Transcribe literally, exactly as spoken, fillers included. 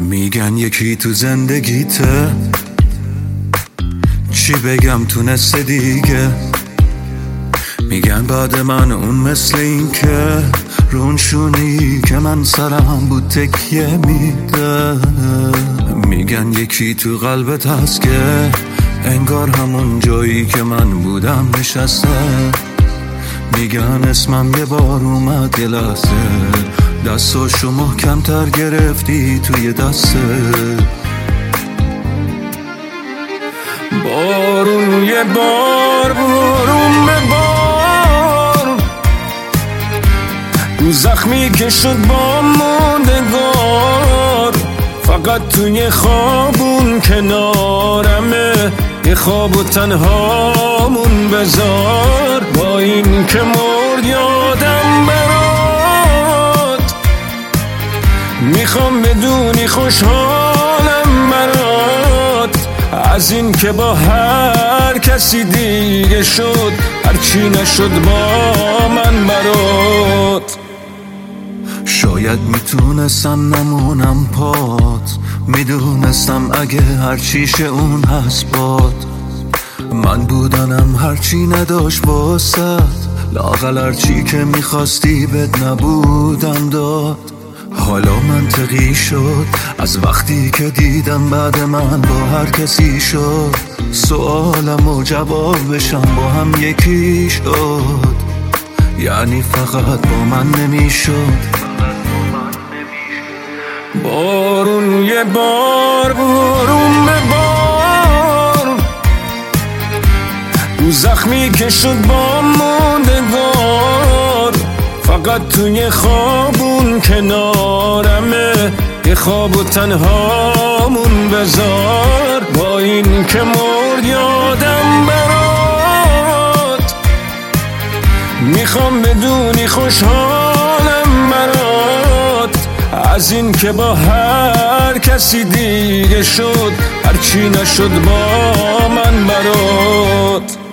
میگن یکی تو زندگیته، چی بگم تونسته دیگه. میگن بعد من اون مثل این که رون شونی که من سرم بود تکیه میده. میگن یکی تو قلبت هست که انگار همون جایی که من بودم نشسته. میگن اسمم یه بار اومد یه لحظه، دستاشو محکم‌تر گرفتی توی دسته. بارون یه بار بارون به بار، رو زخمی که شد با موندگار. فقط توی خوابون کنارمه، یه خواب و تنهامون بذار. با این که مرد یادم برات، میخوام بدونی خوشحالم برات. از این که با هر کسی دیگه شد، هرچی نشد با من برات. شاید میتونستم نمونم پات، میدونستم اگه هرچیشه اون هست باد. من بودنم هرچی نداشت واسد، لااقل هرچی که میخواستی بد نبودم داد. حالا منطقی شد از وقتی که دیدم بعد من با هر کسی شد. سوالم و جوابشم با هم یکی شد، یعنی فقط با من نمیشد. بارون یه بار بارون به بار، رو زخمی که شد با موندگار. فقط توی خوابون کنارمه، یه خواب و تنهامون بذار. با این که مرد یادم برات، میخوام بدونی خوشحالم برات. از این که با هر کسی دیگه شد، هرچی نشد با من برات.